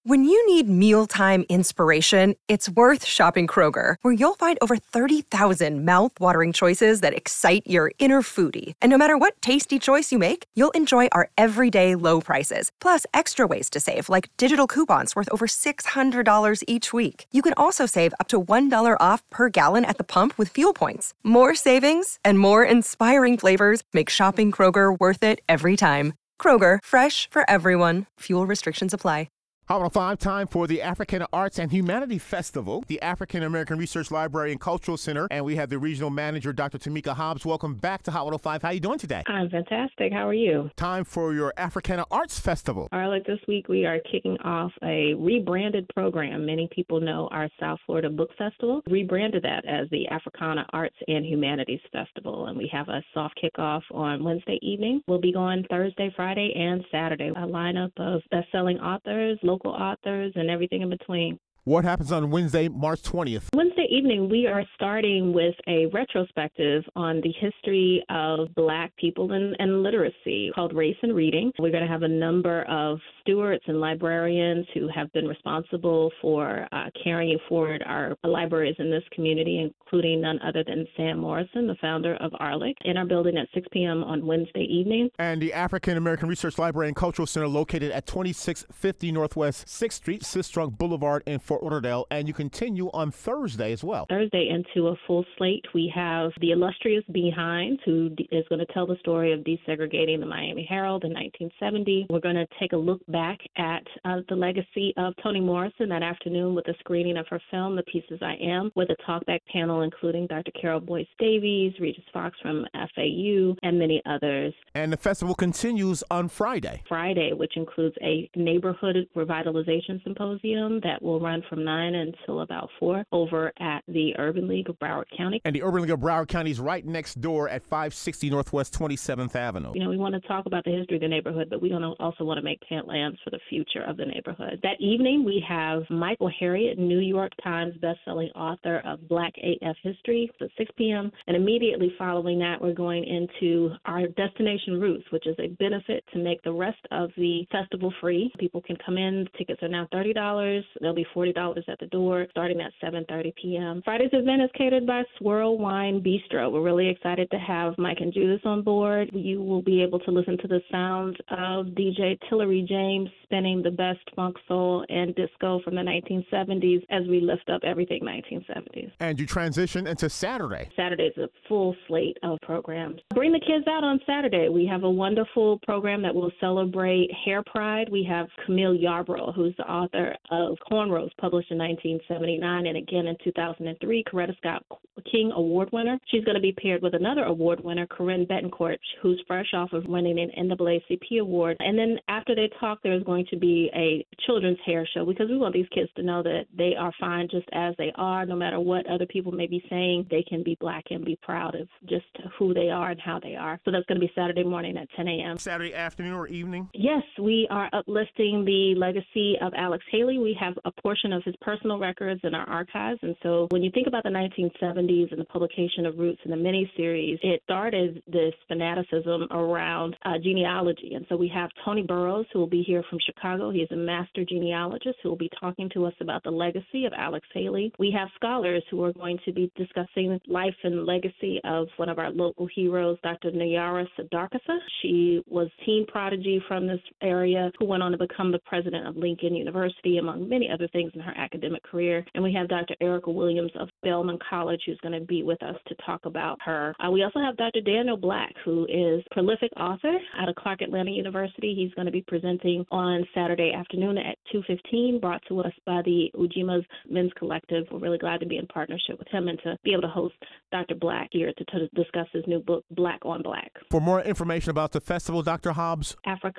When you need mealtime inspiration, it's worth shopping Kroger, where you'll find over 30,000 mouth-watering choices that excite your inner foodie. And no matter what tasty choice you make, you'll enjoy our everyday low prices, plus extra ways to save, like digital coupons worth over $600 each week. You can also save up to $1 off per gallon at the pump with fuel points. More savings and more inspiring flavors make shopping Kroger worth it every time. Kroger, fresh for everyone. Fuel restrictions apply. Hot 105, time for the African Arts and Humanity Festival, the African American Research Library and Cultural Center, and we have the regional manager, Dr. Tamika Hobbs. Welcome back to Hot 105. How are you doing today? I'm fantastic. How are you? Time for your Africana Arts Festival. Arlette, this week we are kicking off a rebranded program. Many people know our South Florida Book Festival. Rebranded that as the Africana Arts and Humanities Festival, and we have a soft kickoff on Wednesday evening. We'll be going Thursday, Friday, and Saturday. A lineup of best-selling authors, local authors, and everything in between. What happens on Wednesday, March 20th? Wednesday evening, we are starting with a retrospective on the history of Black people and literacy called Race and Reading. We're going to have a number of stewards and librarians who have been responsible for carrying forward our libraries in this community, including none other than Sam Morrison, the founder of ARLIC, in our building at 6 p.m. on Wednesday evening. And the African American Research Library and Cultural Center located at 2650 Northwest 6th Street, Sistrunk Boulevard in Fort Lauderdale, and you continue on Thursday as well. Thursday into a full slate, we have the illustrious Behind, who is going to tell the story of desegregating the Miami Herald in 1970. We're going to take a look back at the legacy of Toni Morrison that afternoon with a screening of her film, The Pieces I Am, with a talkback panel including Dr. Carol Boyce Davies, Regis Fox from FAU, and many others. And the festival continues on Friday. Friday, which includes a neighborhood revitalization symposium that will run from 9 until about 4 over at the Urban League of Broward County. And the Urban League of Broward County is right next door at 560 Northwest 27th Avenue. You know, we want to talk about the history of the neighborhood, but we also want to make plans for the future of the neighborhood. That evening, we have Michael Harriot, New York Times bestselling author of Black AF History, at 6 p.m. And immediately following that, we're going into our Destination Roots, which is a benefit to make the rest of the festival free. People can come in. Tickets are now $30. They'll be $40 at the door, starting at 7:30 p.m. Friday's event is catered by Swirl Wine Bistro. We're really excited to have Mike and Judith on board. You will be able to listen to the sounds of DJ Tillery James spinning the best funk, soul, and disco from the 1970s as we lift up everything 1970s. And you transition into Saturday. Saturday's a full slate of programs. Bring the kids out on Saturday. We have a wonderful program that will celebrate Hair Pride. We have Camille Yarbrough, who's the author of Cornrows, published in 1979, and again in 2003, Coretta Scott King Award winner. She's going to be paired with another award winner, Corinne Betancourt, who's fresh off of winning an NAACP award. And then after they talk, there's going to be a children's hair show, because we want these kids to know that they are fine just as they are, no matter what other people may be saying. They can be Black and be proud of just who they are and how they are. So that's going to be Saturday morning at 10 a.m. Saturday afternoon or evening? Yes, we are uplifting the legacy of Alex Haley. We have a portion of his personal records in our archives. And so when you think about the 1970s and the publication of Roots and the miniseries, it started this fanaticism around genealogy. And so we have Tony Burrows, who will be here from Chicago. He is a master genealogist who will be talking to us about the legacy of Alex Haley. We have scholars who are going to be discussing life and legacy of one of our local heroes, Dr. Nayara Sadarkasa. She was teen prodigy from this area who went on to become the president of Lincoln University, among many other things in her academic career. And we have Dr. Erica Williams of Bellman College, who's going to be with us to talk about her. We also have Dr. Daniel Black, who is a prolific author out of Clark Atlanta University. He's going to be presenting on Saturday afternoon at 2:15, brought to us by the Ujima's Men's Collective. We're really glad to be in partnership with him and to be able to host Dr. Black here to discuss his new book, Black on Black. For more information about the festival, Dr. Hobbs?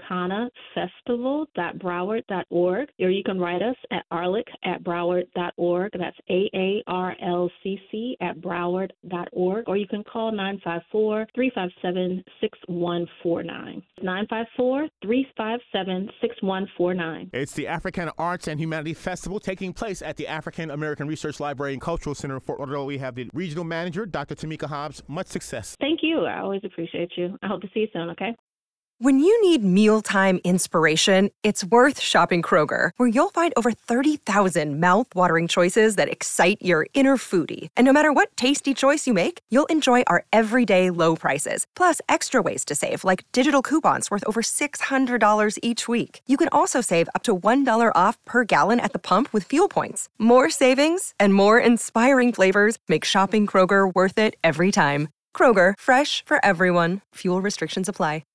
AfricanaFestival.broward.org, or you can write us at arlic@broward.org. That's AARLCC@broward.org, or you can call 954-357-6149. 954-357-6149. It's the African Arts and Humanity Festival taking place at the African American Research Library and Cultural Center in Fort Lauderdale. We have the regional manager, Dr. Tamika Hobbs. Much success. Thank you. I always appreciate you. I hope to see you soon, okay? When you need mealtime inspiration, it's worth shopping Kroger, where you'll find over 30,000 mouth-watering choices that excite your inner foodie. And no matter what tasty choice you make, you'll enjoy our everyday low prices, plus extra ways to save, like digital coupons worth over $600 each week. You can also save up to $1 off per gallon at the pump with fuel points. More savings and more inspiring flavors make shopping Kroger worth it every time. Kroger, fresh for everyone. Fuel restrictions apply.